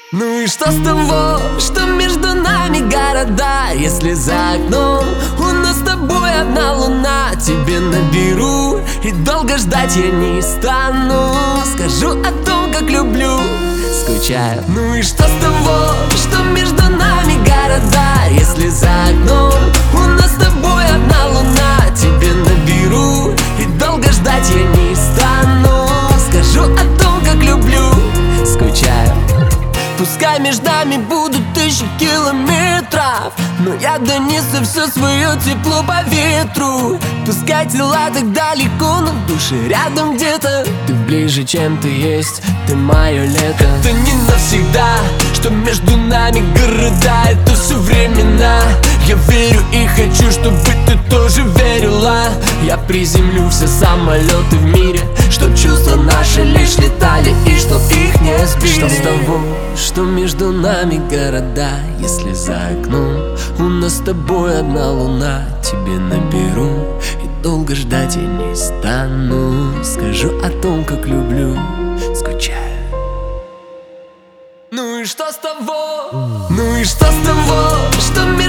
Ну и что с того, что между нами города, если за окном у нас с тобой одна луна? Тебе наберу и долго ждать я не стану. Скажу о том, как люблю, скучаю. Ну и что с того, что между нами города, если за окном у нас с тобой одна луна? Тебе наберу и долго ждать я не стану. Скажу о том, как люблю, скучаю. Пускай между нами будут 1000 километров, но я донесу все свое тепло по ветру. Пускай тела так далеко, но в душе рядом где-то. Ты ближе, чем ты есть, ты мое лето. Это не навсегда, что между нами города, это все времена. Я верю и хочу, чтобы ты тоже верила. Я приземлю все самолеты в мире, чтоб чувства наши лишь летали и чтоб их не сбили. Что с того, что между нами города, если за окном у нас с тобой одна луна? Тебе наберу и долго ждать я не стану. Скажу о том, как люблю, скучаю. Ну и что с того? Ну и что с того, что